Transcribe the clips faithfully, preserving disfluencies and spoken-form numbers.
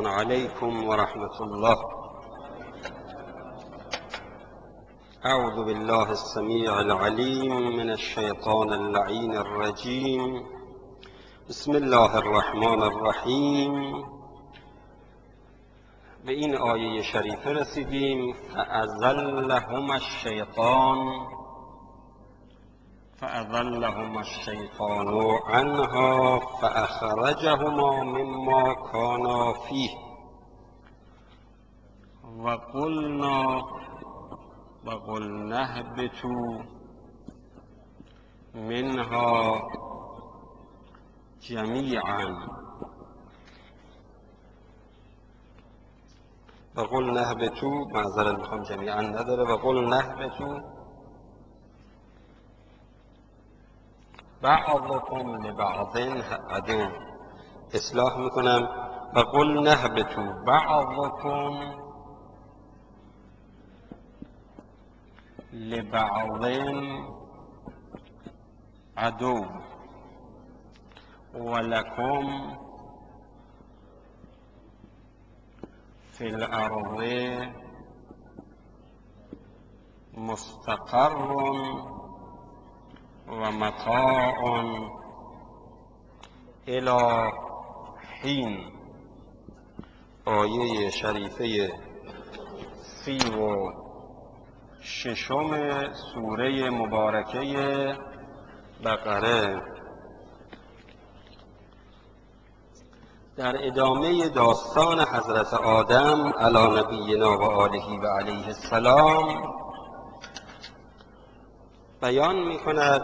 عليكم ورحمة الله. أعوذ بالله السميع العليم من الشيطان اللعين الرجيم. بسم الله الرحمن الرحیم. به این آیه شریفه رسیدیم. فأزلهما الشیطان فأزلهما الشیطان عنها فأخرجهما مما كانا فيه وقلنا وقلنا اهبطوا منها جمیعا وقلنا اهبطوا معذرت میخوام جمیعا نداره وقلنا اهبطوا بعضكم لبعض عدو. اصلاح میکنم وقلنا اهبطوا بعضكم لبعض عدو ولكم في الأرض مستقر ومتاع إلى حين. آیه شریفه سی و ششم سوره مبارکه بقره در ادامه داستان حضرت آدم علی نبینا و آله و علیه السلام بیان می کند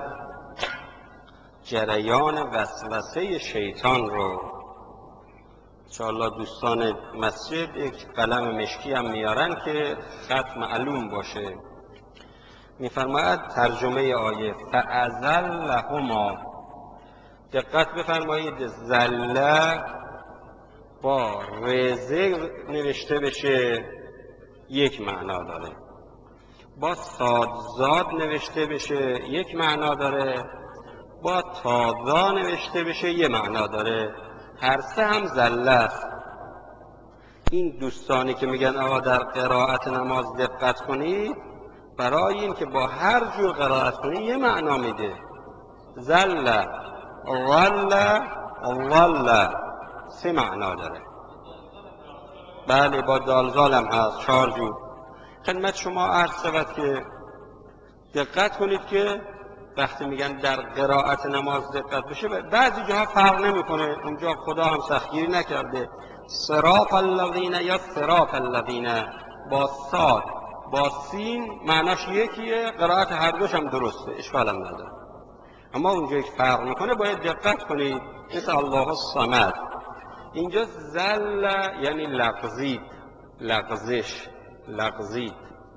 جریان وسوسه شیطان رو. انشاءالله دوستان مسجد یک قلم مشکی هم میارن که خط معلوم باشه. میفرماید ترجمه آیه فأزلهما. دقت بفرمایید زله با رزق نوشته بشه یک معنا داره، با صادزاد نوشته بشه یک معنا داره، با تازا نوشته بشه یک معنا داره. هر سه هم زله است. این دوستانی که میگن آقا در قرائت نماز دقت کنید، برای این که با هر جور قرائت کنید یه معنا میده. زله ظل ظل سه معنا داره. بله با دالزال هم هست چهار جور. خدمت شما عرض شود که دقت کنید که وقتی میگن در قرائت نماز دقت بشه بعضی جاها فرق نمیکنه، اونجا خدا هم سختگیری نکرده. صراط الذین یا صراط الذین با صاد با سین معناش یکیه، قرائت هر دوش هم درسته، اشکال هم نداره. اما اونجا یک فرق میکنه باید دقت کنید. مثل الله الصمد اینجا زل یعنی لغزید، لغزش، لغزید.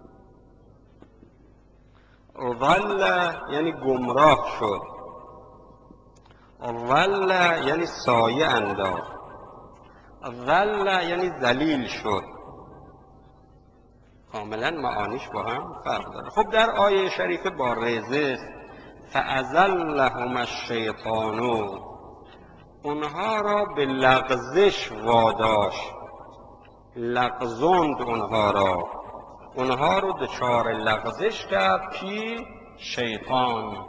ظل یعنی گمراه شد. ظل یعنی سایه انداخت. ظل یعنی ذلیل شد. کاملا معانیش با هم فرق داره. خب در آیه شریفه با رزق فأزلهما الشیطان، اونها را به لغزش واداشت، لغزوند اونها را، اونها رو دچار لغزش کرد کی؟ شیطان.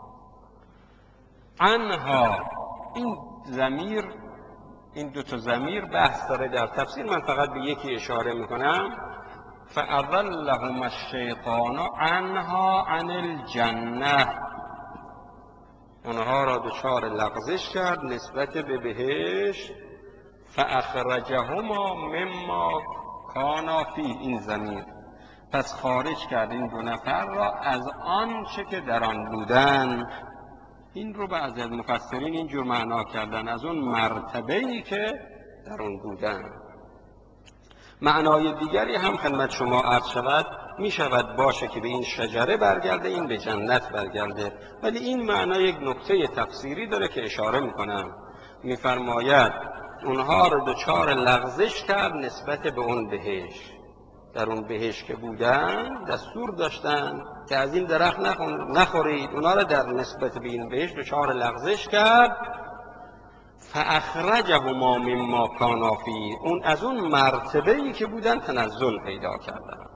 عنها، این ضمیر، این دو تا ضمیر بحث داره در تفسیر، من فقط به یکی اشاره میکنم. فأضلهما الشیطان عنها عن الجنه، اونها را دچار لغزش کرد نسبت به بهشت. فاخرجهما مما کانا فیه، این ضمیر پس خارج کرد این دو نفر را از آنچه که در آن بودن. این رو بعضی از مفسرین اینجور معنا کردن، از اون مرتبه‌ای که در آن بودن. معنای دیگری هم خدمت شما عرض شود، می شود باشه که به این شجره برگرده، این به جنت برگرده، ولی این معنی یک نکته تفسیری داره که اشاره میکنم. میفرماید اونها رو دچار لغزش کرد نسبت به اون بهشت. در اون بهشت که بودن دستور داشتن که از این درخت نخورید، اونها رو در نسبت به این بهشت دچار لغزش کرد. فاخرجهما مما کانا فیه، اون از اون مرتبه‌ای که بودن تنزل پیدا کردن.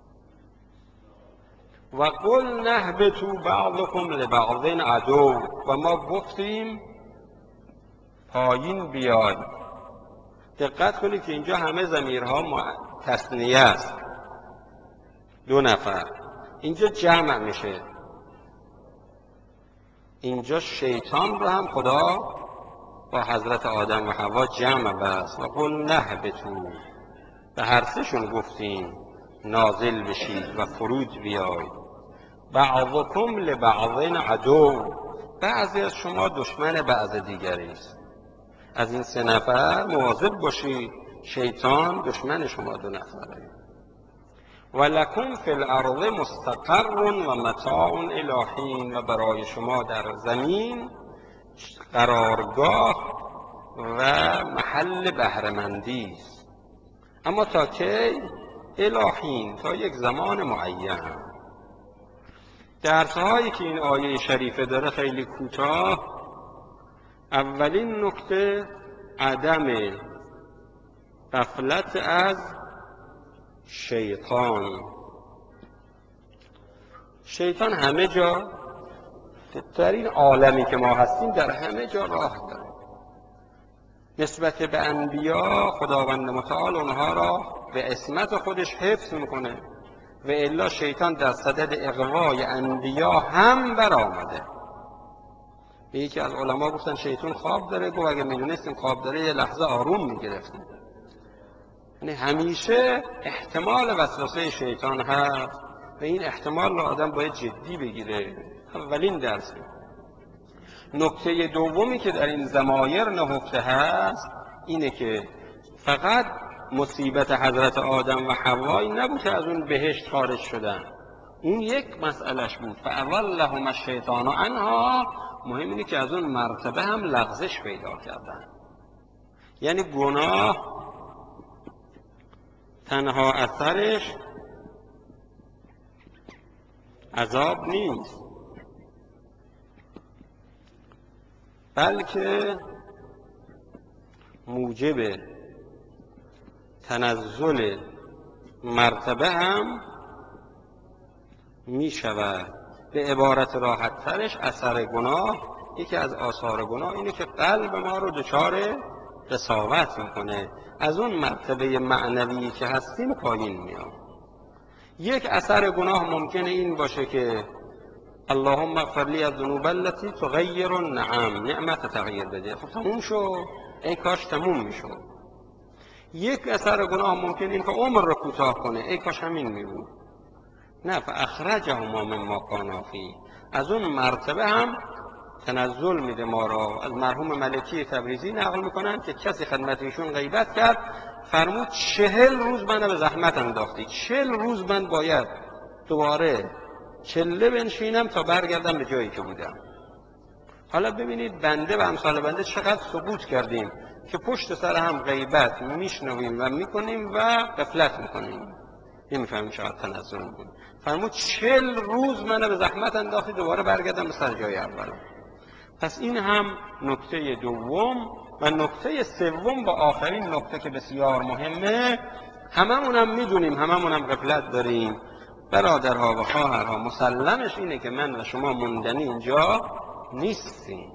و قلنا اهبطوا بعضکم لبعض عدو، و ما گفتیم پایین بیاید. دقت کنید که اینجا همه ضمیرها تثنیه است، دو نفر. اینجا جمع میشه. اینجا شیطان رو هم خدا با حضرت آدم و حوا جمع بست. و قلنا اهبطوا، به هر سهشون گفتیم نازل بشید و فرود بیاید. بعضکم لبعض عدو، بعضی از شما دشمن بعض دیگری است. از این سه نفر مواظب باشید، شیطان دشمن شما دو نفره. ولکم فی الارض مستقر و متاع الی حین، و برای شما در زمین قرارگاه و محل بهره‌مندی است، اما تا کی؟ الی حین، تا یک زمان معین. درس‌هایی که این آیه شریفه داره خیلی کوتاه. اولین نکته عدم غفلت از شیطان. شیطان همه جا، در این عالمی که ما هستیم در همه جا راه داره. نسبت به انبیا خداوند متعال اونها را به عصمت خودش حفظ میکنه، و الا شیطان در صدد اغوای انبیا هم برآمده. به یکی از علما گفتن شیطان خواب داره، گفت اگه میدونستیم خواب داره یه لحظه آروم میگرفتیم. یعنی همیشه احتمال وسوسه شیطان هست و این احتمال رو آدم باید جدی بگیره. اولین درس. نکته دومی که در این ضمایر نهفته هست اینه که فقط مصیبت حضرت آدم و حوایی نبود که از اون بهشت خارج شدن، اون یک مسئلهش بود. فاضلهما الشیطان عنها، مهم اینه که از اون مرتبه هم لغزش پیدا کردن. یعنی گناه تنها اثرش عذاب نیست، بلکه موجب تنزل مرتبه هم می شود. به عبارت راحت ترش اثر گناه، یکی از آثار گناه اینه که قلب ما رو دچار قساوت میکنه، از اون مرتبه معنوی که هستیم پایین میاد. یک اثر گناه ممکنه این باشه که اللهم اغفر لی الذنوب التي تغیر النعم، نعمت تغییر بده. خب تموم شو، ای کاش تموم میشد. یک اثر گناه ممکنه این که عمر رو کوتاه کنه، ای کاش همین میبود. نه، فاخرجهما مما کانا فیه، از اون مرتبه هم تنزل میده ما را. از مرحوم ملکی تبریزی نقل میکنن که کسی خدمت ایشون غیبت کرد، فرمود چهل روز منو به زحمت انداختی، چهل روز من باید دوباره چله بنشینم تا برگردم به جایی که بودم. حالا ببینید بنده و امثال بنده چقدر سقوط کردیم که پشت سر هم غیبت میشنویم و میکنیم و غفلت میکنیم، نمیفهمیم چقدر تنزل بود. فرمود چهل روز منو به زحمت انداختی دوباره برگردم به سر جای اول. پس این هم نکته دوم. و نکته سوم با آخرین نکته که بسیار مهمه، هممونم میدونیم، هممونم غفلت داریم برادرها و خواهرها، مسلمش اینه که من و شما موندنی اینجا نیستیم.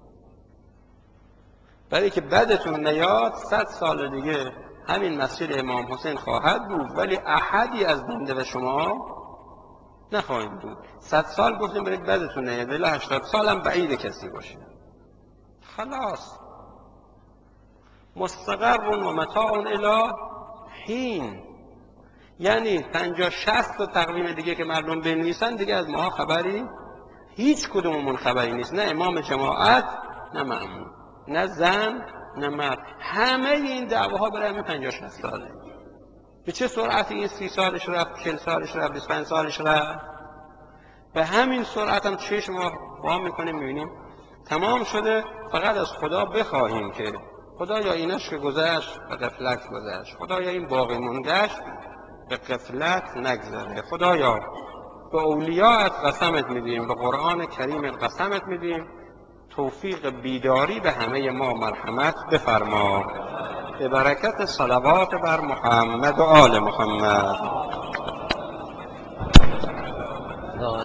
برای که بدتون نیاد صد سال دیگه همین مسجد امام حسین خواهد بود، ولی احدی از بنده و شما نخواهیم بود. صد سال گفتیم برید بدتون نیاد، ولی هشتاد سال هم بعید کسی باشه. خلاص مستقر و متاع الی حین. یعنی پنجاه شصت تا تقویم دیگه که مردم بنویسن دیگه از ماها خبری، هیچ کدوممون خبری نیست، نه امام جماعت، نه مأمون، نه زن، نه مرد. همه این دعواها برای همین پنجاه شصت ساله. به چه سرعتی این سی سالش رفت، چهل سالش رفت، بیست و پنج سالش رفت. به همین سرعت هم چشم ما وام میکنیم میبینیم تمام شده. فقط از خدا بخواهیم که خدایا اینش که گذشت به غفلت گذشت، خدایا این باقی موندهش به غفلت نگذره، خدایا به اولیاءت قسمت میدیم، به قرآن کریم قسمت میدیم توفیق بیداری به همه ما مرحمت بفرما. به برکت صلوات بر محمد و آل محمد.